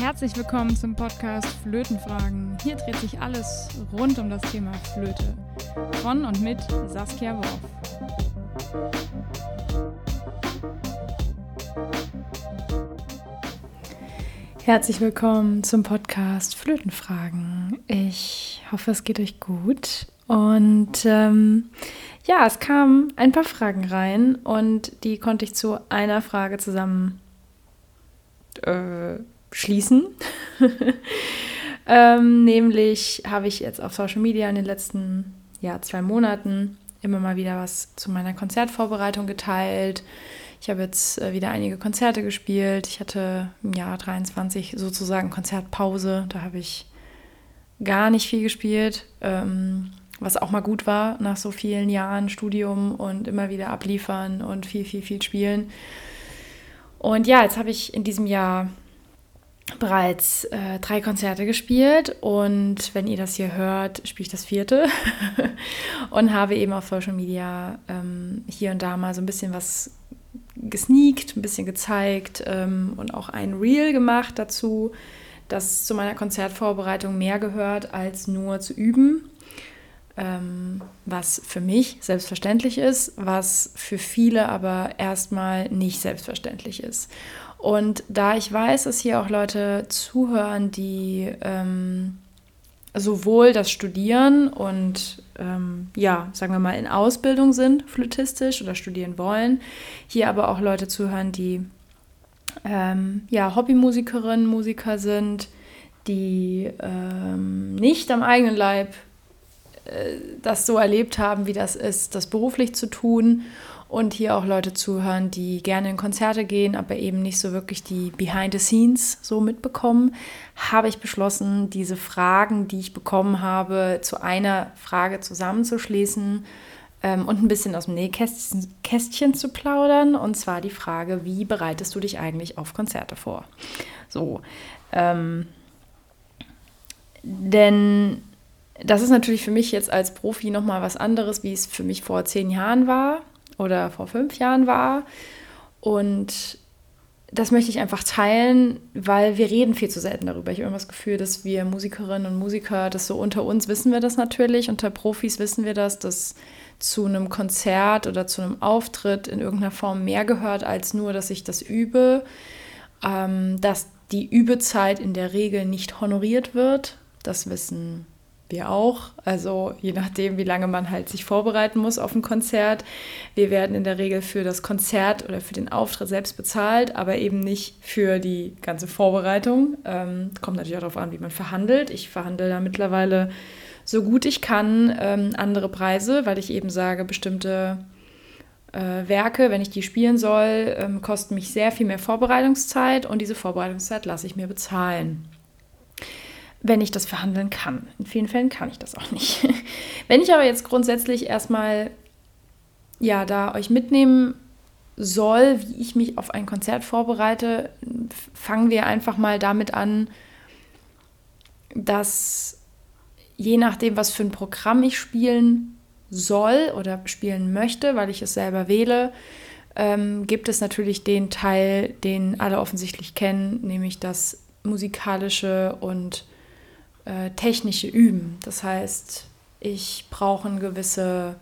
Herzlich willkommen zum Podcast Flötenfragen. Hier dreht sich alles rund um das Thema Flöte. Von und mit Saskia Worf. Herzlich willkommen zum Podcast Flötenfragen. Ich hoffe, es geht euch gut. Und es kamen ein paar Fragen rein und die konnte ich zu einer Frage zusammen schließen. Nämlich habe ich jetzt auf Social Media in den letzten 2 Monaten immer mal wieder was zu meiner Konzertvorbereitung geteilt. Ich habe jetzt wieder einige Konzerte gespielt. Ich hatte im Jahr 23 sozusagen Konzertpause. Da habe ich gar nicht viel gespielt, was auch mal gut war nach so vielen Jahren Studium und immer wieder abliefern und viel spielen. Und jetzt habe ich in diesem Jahr bereits 3 Konzerte gespielt und wenn ihr das hier hört, spiele ich das 4. und habe eben auf Social Media hier und da mal so ein bisschen was gesneakt, ein bisschen gezeigt und auch ein Reel gemacht dazu, das zu meiner Konzertvorbereitung mehr gehört, als nur zu üben, was für mich selbstverständlich ist, was für viele aber erstmal nicht selbstverständlich ist. Und da ich weiß, dass hier auch Leute zuhören, die sowohl das studieren und sagen wir mal in Ausbildung sind, flötistisch oder studieren wollen, hier aber auch Leute zuhören, die Hobbymusikerinnen, Musiker sind, die nicht am eigenen Leib das so erlebt haben, wie das ist, das beruflich zu tun. Und hier auch Leute zuhören, die gerne in Konzerte gehen, aber eben nicht so wirklich die Behind the Scenes so mitbekommen, habe ich beschlossen, diese Fragen, die ich bekommen habe, zu einer Frage zusammenzuschließen und ein bisschen aus dem Nähkästchen zu plaudern. Und zwar die Frage, wie bereitest du dich eigentlich auf Konzerte vor? So, denn das ist natürlich für mich jetzt als Profi nochmal was anderes, wie es für mich vor 10 Jahren war oder vor 5 Jahren war. Und das möchte ich einfach teilen, weil wir reden viel zu selten darüber. Ich habe immer das Gefühl, dass wir Musikerinnen und Musiker, das so unter uns wissen wir das natürlich, unter Profis wissen wir das, dass zu einem Konzert oder zu einem Auftritt in irgendeiner Form mehr gehört, als nur, dass ich das übe, dass die Übezeit in der Regel nicht honoriert wird. Das wissen wir auch, also je nachdem, wie lange man halt sich vorbereiten muss auf ein Konzert. Wir werden in der Regel für das Konzert oder für den Auftritt selbst bezahlt, aber eben nicht für die ganze Vorbereitung. Kommt natürlich auch darauf an, wie man verhandelt. Ich verhandle da mittlerweile so gut ich kann andere Preise, weil ich eben sage, bestimmte Werke, wenn ich die spielen soll, kosten mich sehr viel mehr Vorbereitungszeit und diese Vorbereitungszeit lasse ich mir bezahlen, wenn ich das verhandeln kann. In vielen Fällen kann ich das auch nicht. Wenn ich aber jetzt grundsätzlich erstmal da euch mitnehmen soll, wie ich mich auf ein Konzert vorbereite, fangen wir einfach mal damit an, dass je nachdem, was für ein Programm ich spielen soll oder spielen möchte, weil ich es selber wähle, gibt es natürlich den Teil, den alle offensichtlich kennen, nämlich das musikalische und technische Üben. Das heißt, ich brauche eine gewisse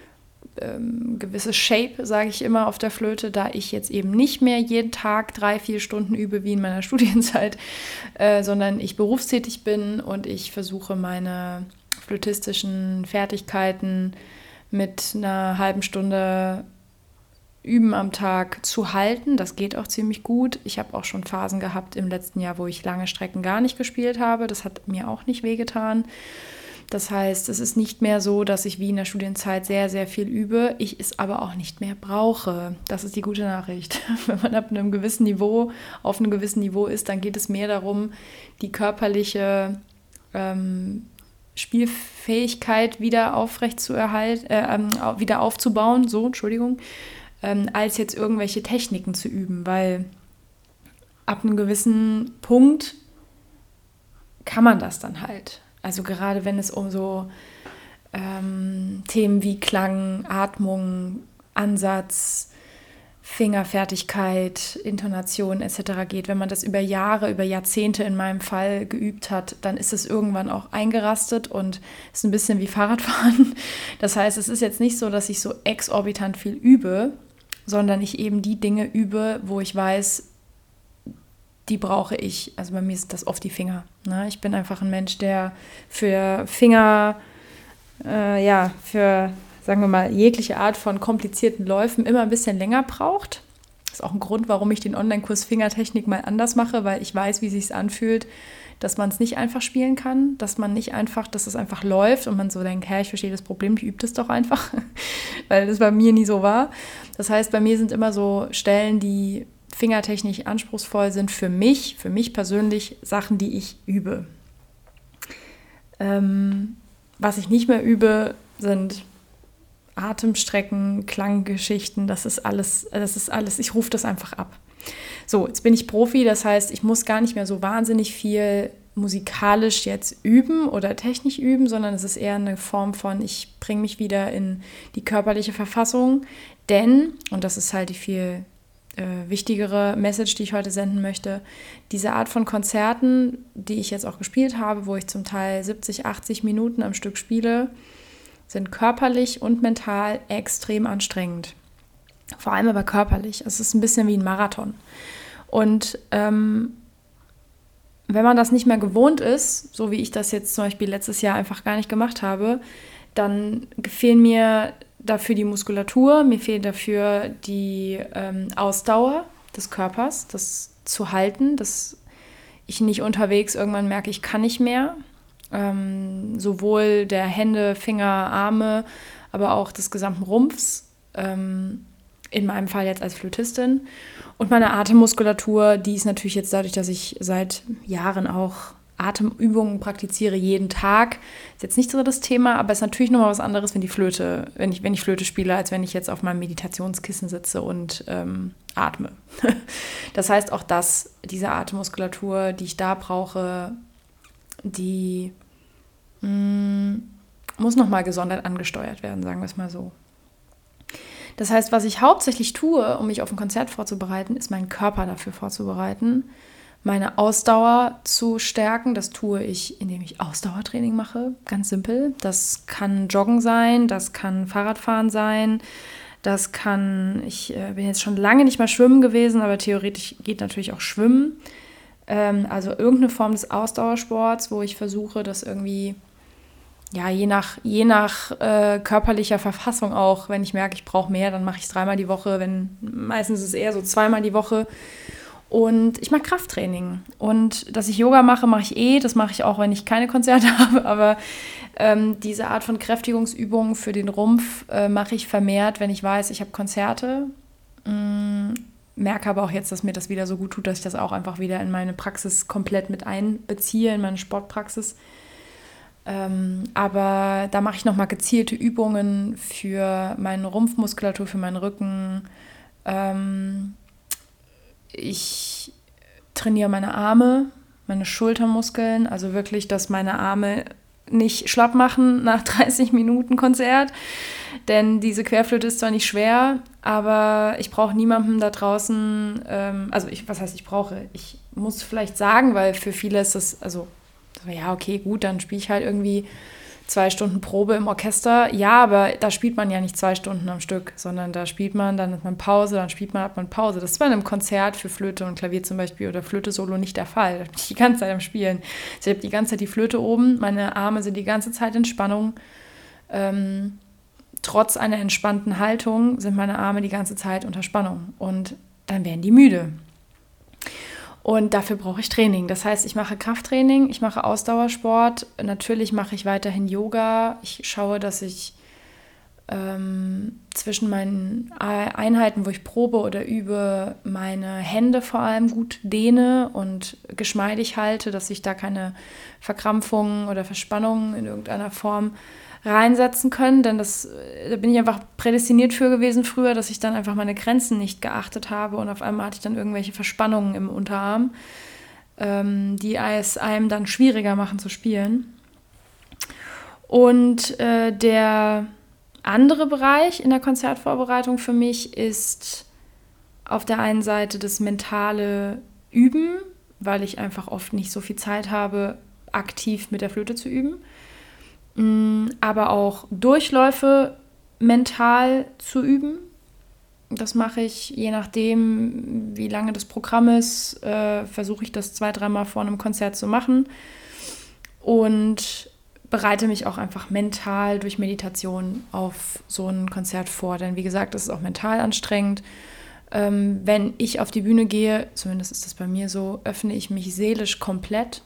Shape, sage ich immer, auf der Flöte, da ich jetzt eben nicht mehr jeden Tag 3-4 Stunden übe wie in meiner Studienzeit, sondern ich berufstätig bin und ich versuche meine flötistischen Fertigkeiten mit einer halben Stunde Üben am Tag zu halten. Das geht auch ziemlich gut. Ich habe auch schon Phasen gehabt im letzten Jahr, wo ich lange Strecken gar nicht gespielt habe. Das hat mir auch nicht wehgetan. Das heißt, es ist nicht mehr so, dass ich wie in der Studienzeit sehr, sehr viel übe. Ich es aber auch nicht mehr brauche. Das ist die gute Nachricht. Wenn man auf einem gewissen Niveau ist, dann geht es mehr darum, die körperliche Spielfähigkeit wieder wieder aufzubauen. Als jetzt irgendwelche Techniken zu üben, weil ab einem gewissen Punkt kann man das dann halt. Also gerade wenn es um so Themen wie Klang, Atmung, Ansatz, Fingerfertigkeit, Intonation etc. geht. Wenn man das über Jahre, über Jahrzehnte in meinem Fall geübt hat, dann ist es irgendwann auch eingerastet und ist ein bisschen wie Fahrradfahren. Das heißt, es ist jetzt nicht so, dass ich so exorbitant viel übe, sondern ich eben die Dinge übe, wo ich weiß, die brauche ich. Also bei mir ist das oft die Finger. Ne? Ich bin einfach ein Mensch, der für Finger, für, sagen wir mal, jegliche Art von komplizierten Läufen immer ein bisschen länger braucht. Das ist auch ein Grund, warum ich den Online-Kurs Fingertechnik mal anders mache, weil ich weiß, wie es sich anfühlt, dass man es nicht einfach spielen kann, dass es einfach läuft und man so denkt, ich verstehe das Problem, ich übe das doch einfach, weil das bei mir nie so war. Das heißt, bei mir sind immer so Stellen, die fingertechnisch anspruchsvoll sind für mich persönlich Sachen, die ich übe. Was ich nicht mehr übe, sind Atemstrecken, Klanggeschichten, das ist alles, ich rufe das einfach ab. So, jetzt bin ich Profi, das heißt, ich muss gar nicht mehr so wahnsinnig viel musikalisch jetzt üben oder technisch üben, sondern es ist eher eine Form von, ich bringe mich wieder in die körperliche Verfassung, denn, und das ist halt die viel wichtigere Message, die ich heute senden möchte, diese Art von Konzerten, die ich jetzt auch gespielt habe, wo ich zum Teil 70, 80 Minuten am Stück spiele, sind körperlich und mental extrem anstrengend. Vor allem aber körperlich. Es ist ein bisschen wie ein Marathon. Und wenn man das nicht mehr gewohnt ist, so wie ich das jetzt zum Beispiel letztes Jahr einfach gar nicht gemacht habe, dann fehlen mir dafür die Muskulatur, mir fehlt dafür die Ausdauer des Körpers, das zu halten, dass ich nicht unterwegs irgendwann merke, ich kann nicht mehr. Sowohl der Hände, Finger, Arme, aber auch des gesamten Rumpfs, in meinem Fall jetzt als Flötistin. Und meine Atemmuskulatur, die ist natürlich jetzt dadurch, dass ich seit Jahren auch Atemübungen praktiziere, jeden Tag. Ist jetzt nicht so das Thema, aber ist natürlich nochmal was anderes, wenn ich Flöte spiele, als wenn ich jetzt auf meinem Meditationskissen sitze und atme. Das heißt auch diese Atemmuskulatur, die ich da brauche, die muss nochmal gesondert angesteuert werden, sagen wir es mal so. Das heißt, was ich hauptsächlich tue, um mich auf ein Konzert vorzubereiten, ist meinen Körper dafür vorzubereiten, meine Ausdauer zu stärken. Das tue ich, indem ich Ausdauertraining mache, ganz simpel. Das kann Joggen sein, das kann Fahrradfahren sein, ich bin jetzt schon lange nicht mehr schwimmen gewesen, aber theoretisch geht natürlich auch Schwimmen. Also irgendeine Form des Ausdauersports, wo ich versuche, das irgendwie, ja, je nach körperlicher Verfassung auch, wenn ich merke, ich brauche mehr, dann mache ich es 3-mal die Woche, meistens ist es eher so 2-mal die Woche. Und ich mache Krafttraining. Und dass ich Yoga mache, das mache ich auch, wenn ich keine Konzerte habe, aber diese Art von Kräftigungsübungen für den Rumpf mache ich vermehrt, wenn ich weiß, ich habe Konzerte. Merke aber auch jetzt, dass mir das wieder so gut tut, dass ich das auch einfach wieder in meine Praxis komplett mit einbeziehe, in meine Sportpraxis. Aber da mache ich nochmal gezielte Übungen für meine Rumpfmuskulatur, für meinen Rücken. Ich trainiere meine Arme, meine Schultermuskeln, also wirklich, dass meine Arme nicht schlapp machen nach 30 Minuten Konzert, denn diese Querflöte ist zwar nicht schwer, aber ich brauche niemanden da draußen, ich muss vielleicht sagen, weil für viele ist das, ja, okay, gut, dann spiele ich halt irgendwie 2 Stunden Probe im Orchester. Ja, aber da spielt man ja nicht 2 Stunden am Stück, sondern da spielt man, dann hat man Pause, dann spielt man, hat man Pause. Das ist bei einem Konzert für Flöte und Klavier zum Beispiel oder Flöte-Solo nicht der Fall. Da bin ich die ganze Zeit am Spielen. Ich habe die ganze Zeit die Flöte oben, meine Arme sind die ganze Zeit in Spannung. Trotz einer entspannten Haltung sind meine Arme die ganze Zeit unter Spannung und dann werden die müde. Und dafür brauche ich Training. Das heißt, ich mache Krafttraining, ich mache Ausdauersport. Natürlich mache ich weiterhin Yoga. Ich schaue, dass ich zwischen meinen Einheiten, wo ich probe oder übe, meine Hände vor allem gut dehne und geschmeidig halte, dass ich da keine Verkrampfungen oder Verspannungen in irgendeiner Form reinsetzen können, denn da bin ich einfach prädestiniert für gewesen früher, dass ich dann einfach meine Grenzen nicht geachtet habe und auf einmal hatte ich dann irgendwelche Verspannungen im Unterarm, die es einem dann schwieriger machen zu spielen. Und der andere Bereich in der Konzertvorbereitung für mich ist auf der einen Seite das mentale Üben, weil ich einfach oft nicht so viel Zeit habe, aktiv mit der Flöte zu üben. Aber auch Durchläufe mental zu üben. Das mache ich, je nachdem, wie lange das Programm ist, versuche ich das 2-3 Mal vor einem Konzert zu machen und bereite mich auch einfach mental durch Meditation auf so ein Konzert vor. Denn wie gesagt, das ist auch mental anstrengend. Wenn ich auf die Bühne gehe, zumindest ist das bei mir so, öffne ich mich seelisch komplett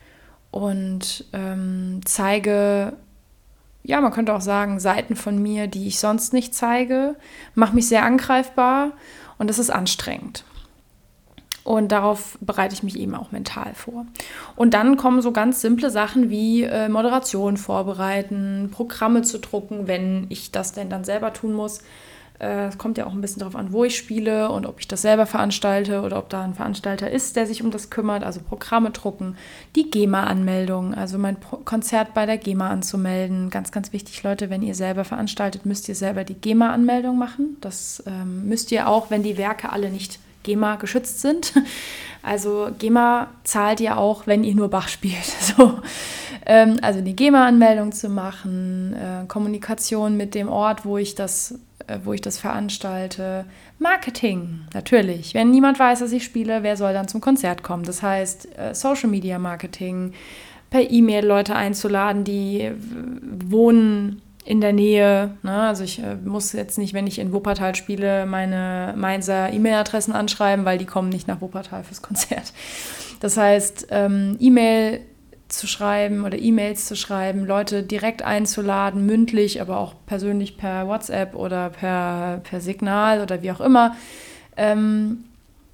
und zeige, ja, man könnte auch sagen, Seiten von mir, die ich sonst nicht zeige, mache mich sehr angreifbar und das ist anstrengend. Und darauf bereite ich mich eben auch mental vor. Und dann kommen so ganz simple Sachen wie Moderation vorbereiten, Programme zu drucken, wenn ich das denn dann selber tun muss. Es kommt ja auch ein bisschen darauf an, wo ich spiele und ob ich das selber veranstalte oder ob da ein Veranstalter ist, der sich um das kümmert. Also Programme drucken, die GEMA-Anmeldung, also mein Konzert bei der GEMA anzumelden. Ganz, ganz wichtig, Leute, wenn ihr selber veranstaltet, müsst ihr selber die GEMA-Anmeldung machen. Das müsst ihr auch, wenn die Werke alle nicht GEMA geschützt sind. Also GEMA zahlt ihr auch, wenn ihr nur Bach spielt. So. Also die GEMA-Anmeldung zu machen, Kommunikation mit dem Ort, wo ich das veranstalte, Marketing, natürlich. Wenn niemand weiß, dass ich spiele, wer soll dann zum Konzert kommen? Das heißt, Social Media Marketing, per E-Mail Leute einzuladen, die wohnen in der Nähe. Ne? Also ich muss jetzt nicht, wenn ich in Wuppertal spiele, meine Mainzer E-Mail-Adressen anschreiben, weil die kommen nicht nach Wuppertal fürs Konzert. Das heißt, E-Mail zu schreiben oder E-Mails zu schreiben, Leute direkt einzuladen, mündlich, aber auch persönlich per WhatsApp oder per Signal oder wie auch immer. In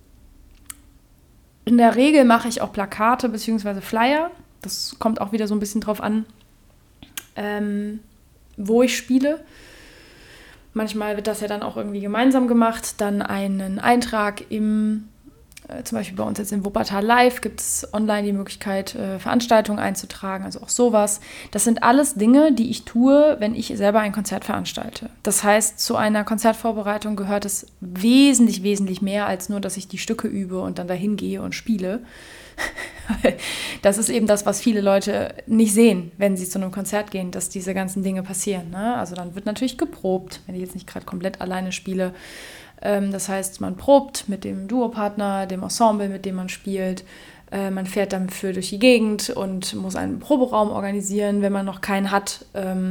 der Regel mache ich auch Plakate bzw. Flyer. Das kommt auch wieder so ein bisschen drauf an, wo ich spiele. Manchmal wird das ja dann auch irgendwie gemeinsam gemacht. Dann einen Eintrag zum Beispiel bei uns jetzt in Wuppertal Live gibt es online die Möglichkeit, Veranstaltungen einzutragen, also auch sowas. Das sind alles Dinge, die ich tue, wenn ich selber ein Konzert veranstalte. Das heißt, zu einer Konzertvorbereitung gehört es wesentlich, wesentlich mehr als nur, dass ich die Stücke übe und dann dahin gehe und spiele. Das ist eben das, was viele Leute nicht sehen, wenn sie zu einem Konzert gehen, dass diese ganzen Dinge passieren. Ne? Also dann wird natürlich geprobt, wenn ich jetzt nicht gerade komplett alleine spiele. Das heißt, man probt mit dem Duopartner, dem Ensemble, mit dem man spielt. Man fährt dafür durch die Gegend und muss einen Proberaum organisieren, wenn man noch keinen hat,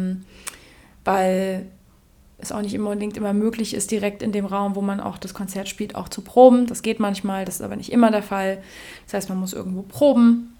weil es auch nicht unbedingt immer möglich ist, direkt in dem Raum, wo man auch das Konzert spielt, auch zu proben. Das geht manchmal, das ist aber nicht immer der Fall. Das heißt, man muss irgendwo proben.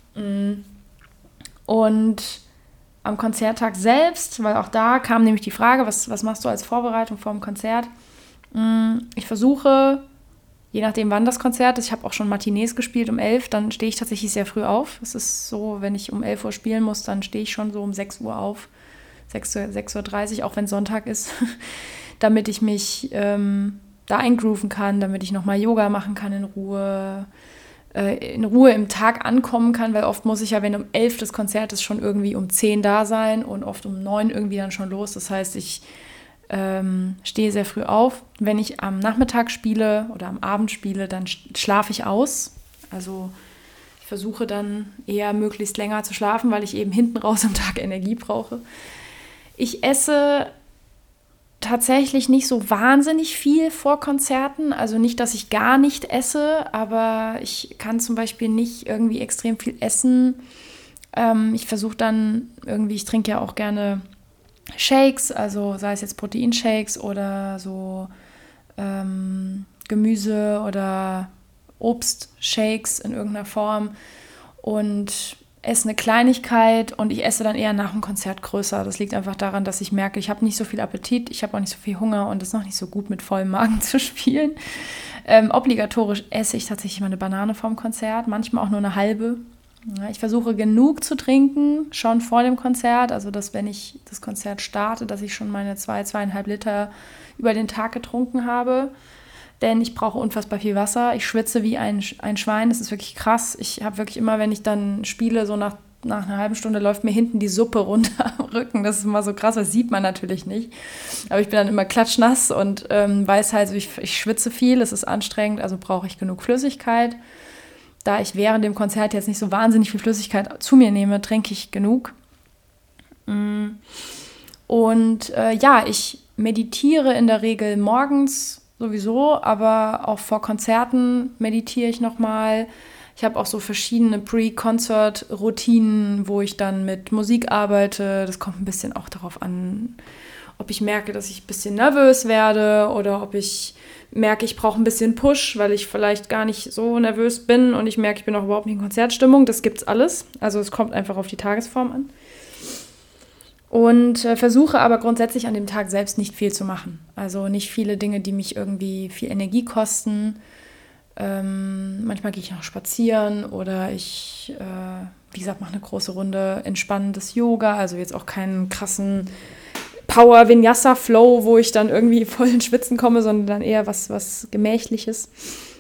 Und am Konzerttag selbst, weil auch da kam nämlich die Frage, was machst du als Vorbereitung vor dem Konzert? Ich versuche, je nachdem wann das Konzert ist, ich habe auch schon Matinees gespielt um 11, dann stehe ich tatsächlich sehr früh auf. Es ist so, wenn ich um 11 Uhr spielen muss, dann stehe ich schon so um 6 Uhr auf, 6:30 Uhr, auch wenn Sonntag ist, damit ich mich da eingrooven kann, damit ich nochmal Yoga machen kann in Ruhe im Tag ankommen kann, weil oft muss ich ja, wenn um 11 das Konzert ist, schon irgendwie um 10 da sein und oft um 9 irgendwie dann schon los. Das heißt, ich stehe sehr früh auf. Wenn ich am Nachmittag spiele oder am Abend spiele, dann schlafe ich aus. Also ich versuche dann eher möglichst länger zu schlafen, weil ich eben hinten raus am Tag Energie brauche. Ich esse tatsächlich nicht so wahnsinnig viel vor Konzerten. Also nicht, dass ich gar nicht esse, aber ich kann zum Beispiel nicht irgendwie extrem viel essen. Ich versuche dann irgendwie, ich trinke ja auch gerne Shakes, also sei es jetzt Proteinshakes oder so Gemüse- oder Obstshakes in irgendeiner Form und esse eine Kleinigkeit und ich esse dann eher nach dem Konzert größer. Das liegt einfach daran, dass ich merke, ich habe nicht so viel Appetit, ich habe auch nicht so viel Hunger und es ist noch nicht so gut, mit vollem Magen zu spielen. Obligatorisch esse ich tatsächlich mal eine Banane vorm Konzert, manchmal auch nur eine halbe. Ja, ich versuche genug zu trinken, schon vor dem Konzert, also dass wenn ich das Konzert starte, dass ich schon meine 2,5 Liter über den Tag getrunken habe, denn ich brauche unfassbar viel Wasser, ich schwitze wie ein Schwein, das ist wirklich krass. Ich habe wirklich immer, wenn ich dann spiele, so nach nach einer halben Stunde läuft mir hinten die Suppe runter am Rücken. Das ist immer so krass, das sieht man natürlich nicht. Aber ich bin dann immer klatschnass und weiß halt, ich schwitze viel, es ist anstrengend, also brauche ich genug Flüssigkeit. Da ich während dem Konzert jetzt nicht so wahnsinnig viel Flüssigkeit zu mir nehme, trinke ich genug. Und ich meditiere in der Regel morgens sowieso, aber auch vor Konzerten meditiere ich nochmal. Ich habe auch so verschiedene Pre-Concert-Routinen, wo ich dann mit Musik arbeite. Das kommt ein bisschen auch darauf an, ob ich merke, dass ich ein bisschen nervös werde oder ob ich merke, ich brauche ein bisschen Push, weil ich vielleicht gar nicht so nervös bin und ich merke, ich bin auch überhaupt nicht in Konzertstimmung. Das gibt's alles. Also es kommt einfach auf die Tagesform an. Und versuche aber grundsätzlich an dem Tag selbst nicht viel zu machen. Also nicht viele Dinge, die mich irgendwie viel Energie kosten. Manchmal gehe ich noch spazieren oder ich, wie gesagt, mache eine große Runde entspannendes Yoga. Also jetzt auch keinen krassen Power-Vinyasa-Flow, wo ich dann irgendwie voll ins Schwitzen komme, sondern dann eher was Gemächliches.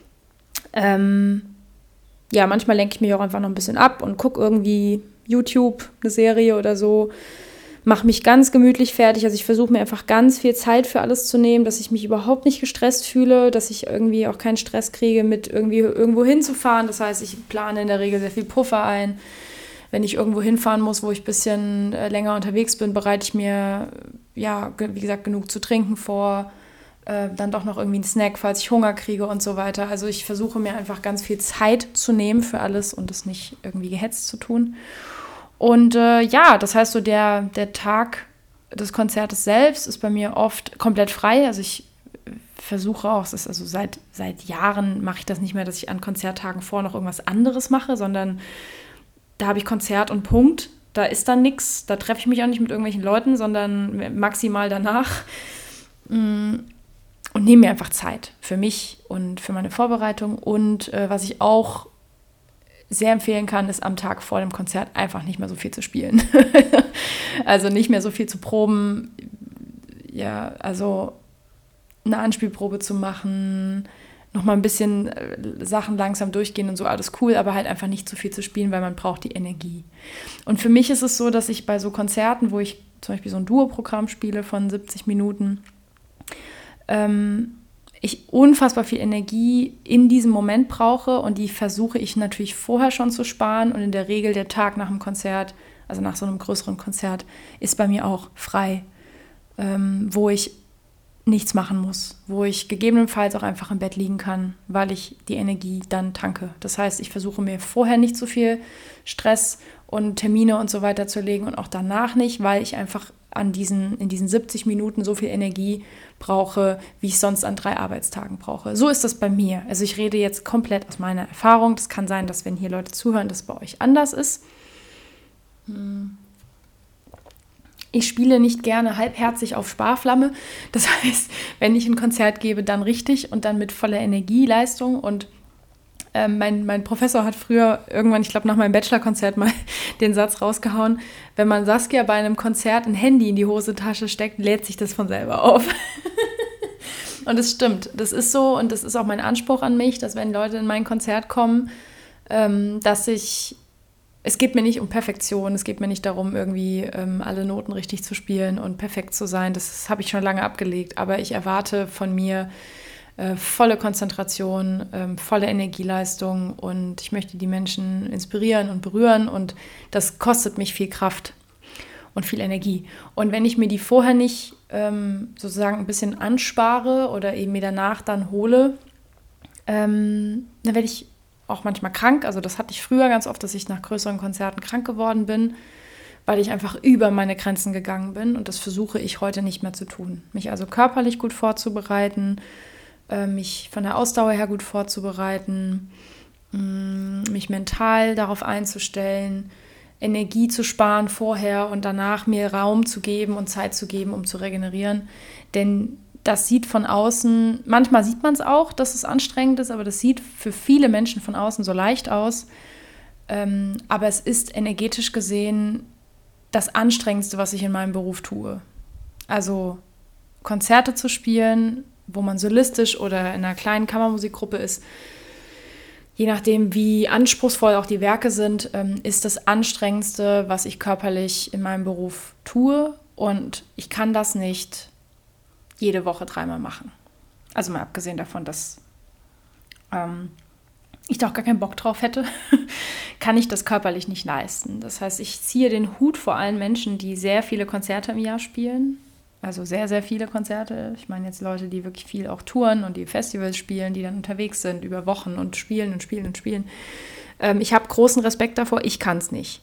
Manchmal lenke ich mich auch einfach noch ein bisschen ab und gucke irgendwie YouTube, eine Serie oder so. Mache mich ganz gemütlich fertig. Also ich versuche mir einfach ganz viel Zeit für alles zu nehmen, dass ich mich überhaupt nicht gestresst fühle, dass ich irgendwie auch keinen Stress kriege, mit irgendwie irgendwo hinzufahren. Das heißt, ich plane in der Regel sehr viel Puffer ein. Wenn ich irgendwo hinfahren muss, wo ich ein bisschen länger unterwegs bin, bereite ich mir, wie gesagt, genug zu trinken vor. Dann doch noch irgendwie einen Snack, falls ich Hunger kriege und so weiter. Also ich versuche mir einfach ganz viel Zeit zu nehmen für alles und es nicht irgendwie gehetzt zu tun. Und das heißt so, der Tag des Konzertes selbst ist bei mir oft komplett frei. Also ich versuche auch, es ist also seit Jahren mache ich das nicht mehr, dass ich an Konzerttagen vor noch irgendwas anderes mache, sondern da habe ich Konzert und Punkt. Da ist dann nichts, da treffe ich mich auch nicht mit irgendwelchen Leuten, sondern maximal danach. Und nehme mir einfach Zeit für mich und für meine Vorbereitung. Und was ich auch sehr empfehlen kann, ist am Tag vor dem Konzert einfach nicht mehr so viel zu spielen. Also nicht mehr so viel zu proben. Ja, also eine Anspielprobe zu machen, nochmal ein bisschen Sachen langsam durchgehen und so, alles cool, aber halt einfach nicht zu viel zu spielen, weil man braucht die Energie. Und für mich ist es so, dass ich bei so Konzerten, wo ich zum Beispiel so ein Duo-Programm spiele von 70 Minuten, ich unfassbar viel Energie in diesem Moment brauche und die versuche ich natürlich vorher schon zu sparen und in der Regel der Tag nach dem Konzert, also nach so einem größeren Konzert, ist bei mir auch frei, wo ich nichts machen muss, wo ich gegebenenfalls auch einfach im Bett liegen kann, weil ich die Energie dann tanke. Das heißt, ich versuche mir vorher nicht so viel Stress und Termine und so weiter zu legen und auch danach nicht, weil ich einfach in diesen 70 Minuten so viel Energie brauche, wie ich sonst an 3 Arbeitstagen brauche. So ist das bei mir. Also ich rede jetzt komplett aus meiner Erfahrung. Das kann sein, dass wenn hier Leute zuhören, das bei euch anders ist. Ich spiele nicht gerne halbherzig auf Sparflamme. Das heißt, wenn ich ein Konzert gebe, dann richtig und dann mit voller Energieleistung. Und mein Professor hat früher irgendwann, ich glaube nach meinem Bachelorkonzert mal den Satz rausgehauen, wenn man Saskia bei einem Konzert ein Handy in die Hosentasche steckt, lädt sich das von selber auf. Und es stimmt, das ist so und das ist auch mein Anspruch an mich, dass wenn Leute in mein Konzert kommen, es geht mir nicht um Perfektion, es geht mir nicht darum, irgendwie alle Noten richtig zu spielen und perfekt zu sein, das habe ich schon lange abgelegt, aber ich erwarte von mir volle Konzentration, volle Energieleistung und ich möchte die Menschen inspirieren und berühren und das kostet mich viel Kraft und viel Energie. Und wenn ich mir die vorher nicht sozusagen ein bisschen anspare oder eben mir danach dann hole, dann werde ich auch manchmal krank. Also das hatte ich früher ganz oft, dass ich nach größeren Konzerten krank geworden bin, weil ich einfach über meine Grenzen gegangen bin und das versuche ich heute nicht mehr zu tun. Mich also körperlich gut vorzubereiten, mich von der Ausdauer her gut vorzubereiten, mich mental darauf einzustellen, Energie zu sparen vorher und danach mir Raum zu geben und Zeit zu geben, um zu regenerieren. Denn das sieht von außen, manchmal sieht man es auch, dass es anstrengend ist, aber das sieht für viele Menschen von außen so leicht aus. Aber es ist energetisch gesehen das Anstrengendste, was ich in meinem Beruf tue. Also Konzerte zu spielen, wo man solistisch oder in einer kleinen Kammermusikgruppe ist, je nachdem, wie anspruchsvoll auch die Werke sind, ist das Anstrengendste, was ich körperlich in meinem Beruf tue. Und ich kann das nicht jede Woche 3-mal machen. Also mal abgesehen davon, dass ich da auch gar keinen Bock drauf hätte, kann ich das körperlich nicht leisten. Das heißt, ich ziehe den Hut vor allen Menschen, die sehr viele Konzerte im Jahr spielen. Also sehr, sehr viele Konzerte. Ich meine jetzt Leute, die wirklich viel auch touren und die Festivals spielen, die dann unterwegs sind über Wochen und spielen und spielen und spielen. Ich habe großen Respekt davor. Ich kann es nicht.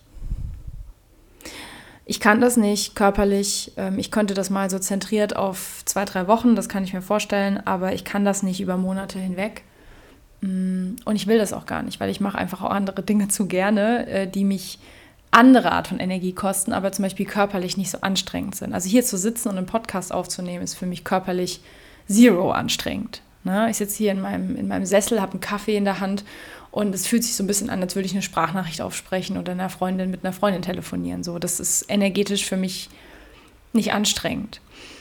Ich kann das nicht körperlich. Ich könnte das mal so zentriert auf 2-3 Wochen, das kann ich mir vorstellen, aber ich kann das nicht über Monate hinweg. Und ich will das auch gar nicht, weil ich mache einfach auch andere Dinge zu gerne, die mich andere Art von Energie kosten, aber zum Beispiel körperlich nicht so anstrengend sind. Also hier zu sitzen und einen Podcast aufzunehmen, ist für mich körperlich zero anstrengend. Ne? Ich sitze hier in meinem Sessel, habe einen Kaffee in der Hand und es fühlt sich so ein bisschen an, als würde ich eine Sprachnachricht aufsprechen oder mit einer Freundin telefonieren. So, das ist energetisch für mich nicht anstrengend.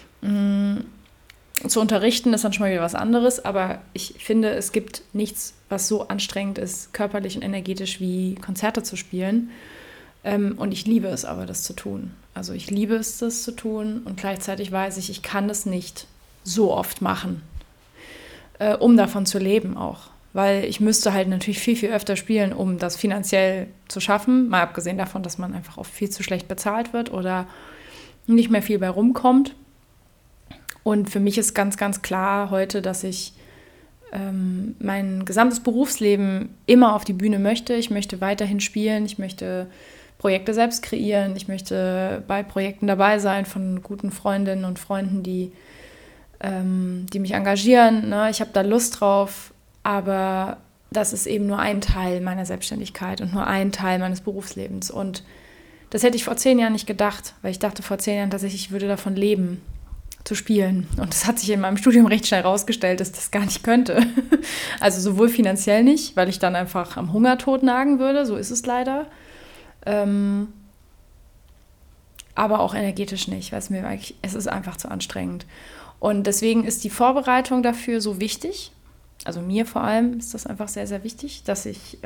Zu unterrichten ist dann schon mal wieder was anderes, aber ich finde, es gibt nichts, was so anstrengend ist, körperlich und energetisch wie Konzerte zu spielen. Und ich liebe es aber, das zu tun. Also ich liebe es, das zu tun und gleichzeitig weiß ich, ich kann das nicht so oft machen, um davon zu leben auch. Weil ich müsste halt natürlich viel, viel öfter spielen, um das finanziell zu schaffen. Mal abgesehen davon, dass man einfach oft viel zu schlecht bezahlt wird oder nicht mehr viel bei rumkommt. Und für mich ist ganz, ganz klar heute, dass ich mein gesamtes Berufsleben immer auf die Bühne möchte. Ich möchte weiterhin spielen, ich möchte Projekte selbst kreieren, ich möchte bei Projekten dabei sein von guten Freundinnen und Freunden, die mich engagieren. Ne? Ich habe da Lust drauf, aber das ist eben nur ein Teil meiner Selbstständigkeit und nur ein Teil meines Berufslebens. Und das hätte ich vor 10 Jahren nicht gedacht, weil ich dachte vor 10 Jahren tatsächlich, ich würde davon leben, zu spielen. Und das hat sich in meinem Studium recht schnell rausgestellt, dass ich das gar nicht könnte. Also sowohl finanziell nicht, weil ich dann einfach am Hungertod nagen würde, so ist es leider. Aber auch energetisch nicht, weil es ist einfach zu anstrengend. Und deswegen ist die Vorbereitung dafür so wichtig. Also mir vor allem ist das einfach sehr, sehr wichtig, dass ich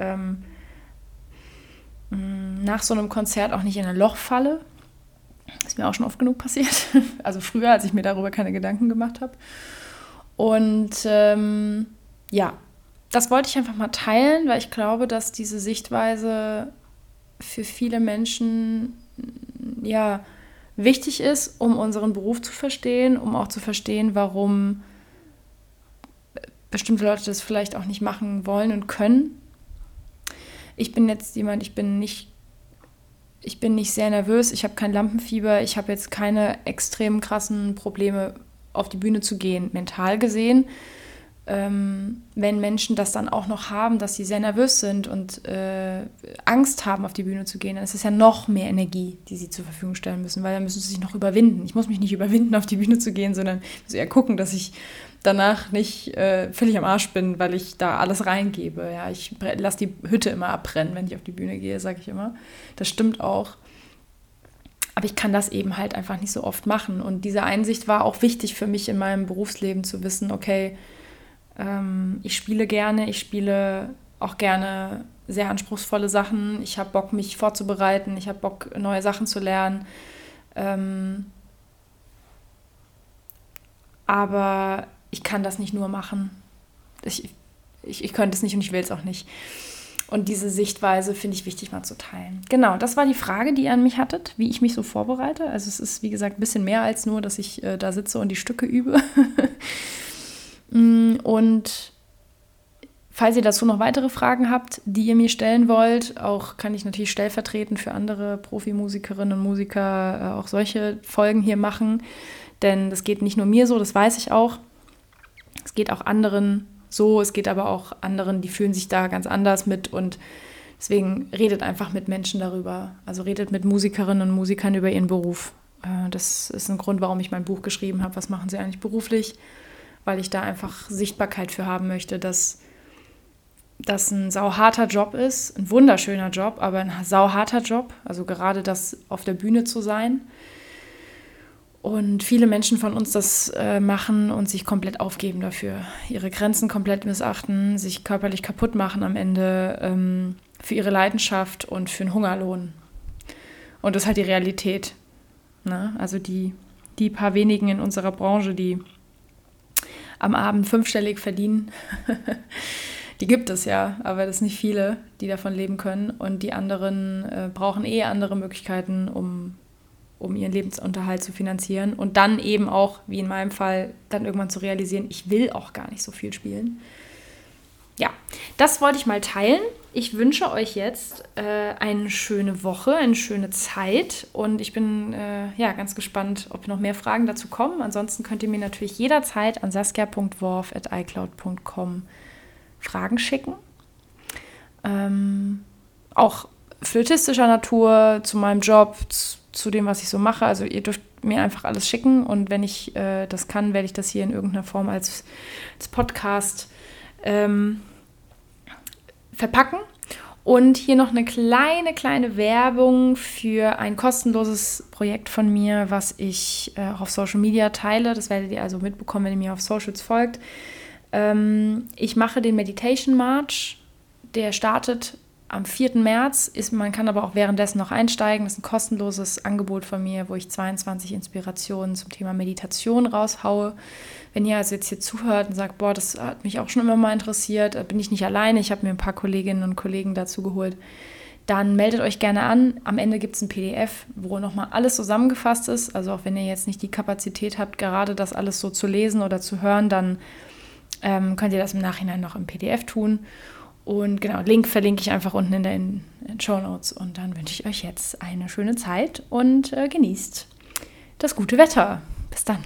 nach so einem Konzert auch nicht in ein Loch falle. Ist mir auch schon oft genug passiert. Also früher, als ich mir darüber keine Gedanken gemacht habe. Und ja, das wollte ich einfach mal teilen, weil ich glaube, dass diese Sichtweise für viele Menschen ja wichtig ist, um unseren Beruf zu verstehen, um auch zu verstehen, warum bestimmte Leute das vielleicht auch nicht machen wollen und können. Ich bin jetzt jemand, ich bin nicht sehr nervös, ich habe kein Lampenfieber, ich habe jetzt keine extrem krassen Probleme, auf die Bühne zu gehen, mental gesehen. Wenn Menschen das dann auch noch haben, dass sie sehr nervös sind und Angst haben, auf die Bühne zu gehen, dann ist es ja noch mehr Energie, die sie zur Verfügung stellen müssen, weil dann müssen sie sich noch überwinden. Ich muss mich nicht überwinden, auf die Bühne zu gehen, sondern muss eher gucken, dass ich danach nicht völlig am Arsch bin, weil ich da alles reingebe. Ja, ich lasse die Hütte immer abbrennen, wenn ich auf die Bühne gehe, sage ich immer. Das stimmt auch. Aber ich kann das eben halt einfach nicht so oft machen. Und diese Einsicht war auch wichtig für mich in meinem Berufsleben, zu wissen, okay, ich spiele gerne, ich spiele auch gerne sehr anspruchsvolle Sachen. Ich habe Bock, mich vorzubereiten, ich habe Bock, neue Sachen zu lernen. Aber ich kann das nicht nur machen. Ich könnte es nicht und ich will es auch nicht. Und diese Sichtweise finde ich wichtig mal zu teilen. Genau, das war die Frage, die ihr an mich hattet, wie ich mich so vorbereite. Also es ist, wie gesagt, ein bisschen mehr als nur, dass ich da sitze und die Stücke übe. Und falls ihr dazu noch weitere Fragen habt, die ihr mir stellen wollt, auch kann ich natürlich stellvertretend für andere Profimusikerinnen und Musiker auch solche Folgen hier machen. Denn das geht nicht nur mir so, das weiß ich auch. Es geht auch anderen so, es geht aber auch anderen, die fühlen sich da ganz anders mit. Und deswegen redet einfach mit Menschen darüber. Also redet mit Musikerinnen und Musikern über ihren Beruf. Das ist ein Grund, warum ich mein Buch geschrieben habe. Was machen sie eigentlich beruflich? Weil ich da einfach Sichtbarkeit für haben möchte, dass das ein sauharter Job ist, ein wunderschöner Job, aber ein sauharter Job, also gerade das auf der Bühne zu sein. Und viele Menschen von uns das machen und sich komplett aufgeben dafür. Ihre Grenzen komplett missachten, sich körperlich kaputt machen am Ende für ihre Leidenschaft und für einen Hungerlohn. Und das ist halt die Realität. Ne? Also die paar wenigen in unserer Branche, die am Abend 5-stellig verdienen, die gibt es ja, aber das sind nicht viele, die davon leben können. Und die anderen brauchen andere Möglichkeiten, um ihren Lebensunterhalt zu finanzieren. Und dann eben auch, wie in meinem Fall, dann irgendwann zu realisieren, ich will auch gar nicht so viel spielen. Ja, das wollte ich mal teilen. Ich wünsche euch jetzt eine schöne Woche, eine schöne Zeit und ich bin ganz gespannt, ob noch mehr Fragen dazu kommen. Ansonsten könnt ihr mir natürlich jederzeit an saskia.worf@icloud.com Fragen schicken. Auch flötistischer Natur, zu meinem Job, zu dem, was ich so mache. Also ihr dürft mir einfach alles schicken und wenn ich das kann, werde ich das hier in irgendeiner Form als Podcast verpacken. Und hier noch eine kleine Werbung für ein kostenloses Projekt von mir, was ich auf Social Media teile. Das werdet ihr also mitbekommen, wenn ihr mir auf Socials folgt. Ich mache den Meditation March. Der startet am 4. März. Man kann aber auch währenddessen noch einsteigen. Das ist ein kostenloses Angebot von mir, wo ich 22 Inspirationen zum Thema Meditation raushaue. Wenn ihr also jetzt hier zuhört und sagt, boah, das hat mich auch schon immer mal interessiert, bin ich nicht alleine, ich habe mir ein paar Kolleginnen und Kollegen dazu geholt, dann meldet euch gerne an. Am Ende gibt es ein PDF, wo nochmal alles zusammengefasst ist. Also auch wenn ihr jetzt nicht die Kapazität habt, gerade das alles so zu lesen oder zu hören, dann könnt ihr das im Nachhinein noch im PDF tun. Und genau, Link verlinke ich einfach unten in den Shownotes. Und dann wünsche ich euch jetzt eine schöne Zeit und genießt das gute Wetter. Bis dann.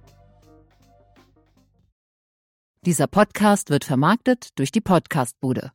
Dieser Podcast wird vermarktet durch die Podcastbude.